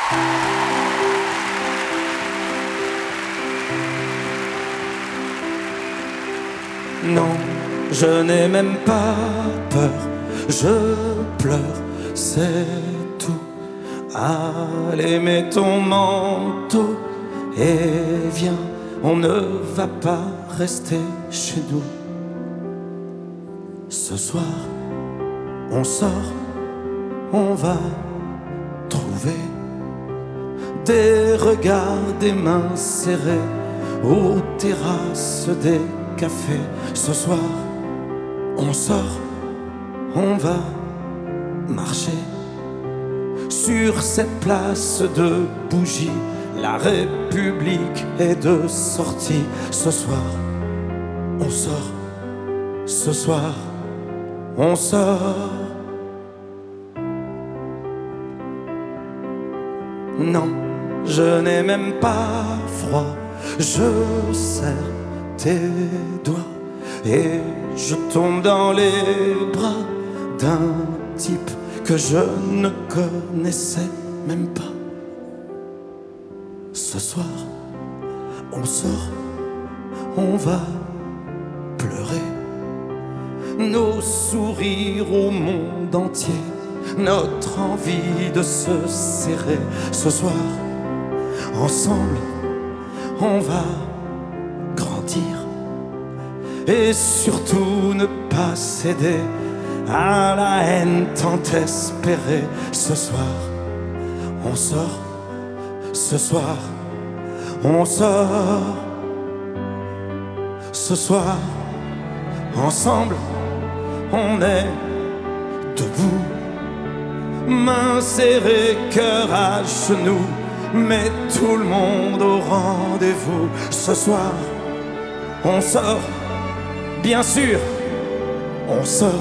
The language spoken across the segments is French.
Non, je n'ai même pas peur, je pleure, c'est tout. Allez, mets ton manteau et viens, on ne va pas rester chez nous. Ce soir, on sort, on va trouver des regards, des mains serrées aux terrasses des cafés. Ce soir, on sort, on va marcher sur cette place de bougies. La République est de sortie. Ce soir, on sort. Ce soir, on sort. Non, je n'ai même pas froid. Je serre tes doigts et je tombe dans les bras d'un type que je ne connaissais même pas. Ce soir, on sort, on va pleurer nos sourires au monde entier, notre envie de se serrer. Ce soir, ensemble, on va grandir et surtout ne pas céder à la haine tant espérée. Ce soir, on sort. Ce soir, on sort. Ce soir, ensemble, on est debout, mains serrées, cœur à genoux, mais tout le monde au rendez-vous. Ce soir, on sort, bien sûr, on sort.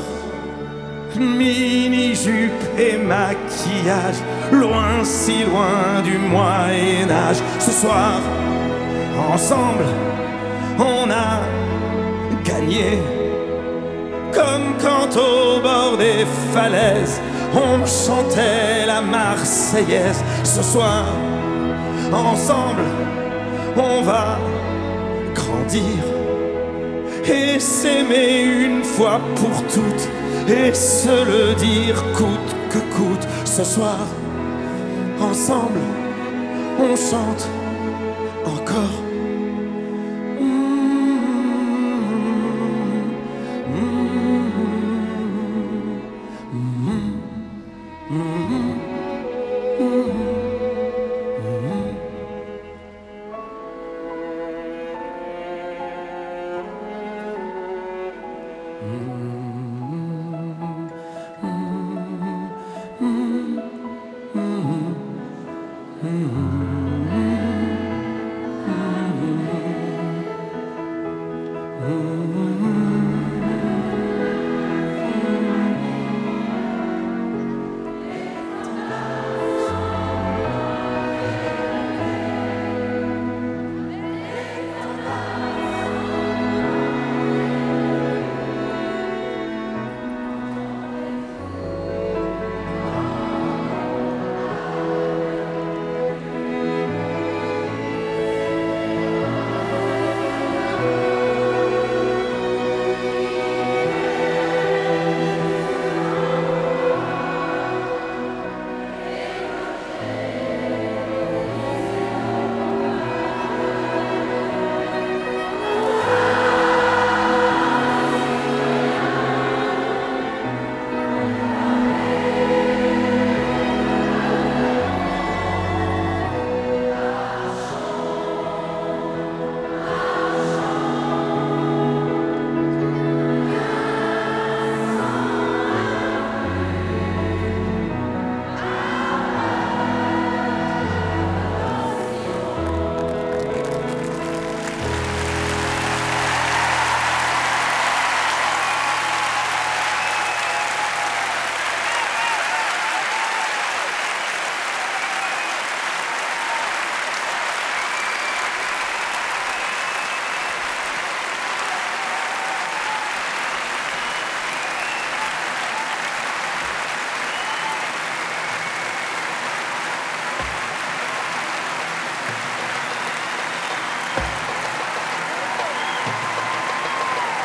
Mini-jupe et maquillage, loin, si loin du Moyen-Âge. Ce soir, ensemble, on a gagné. Comme quand au bord des falaises, on chantait la Marseillaise. Ce soir, ensemble, on va grandir et s'aimer une fois pour toutes, et se le dire coûte que coûte. Ce soir, ensemble, on chante encore.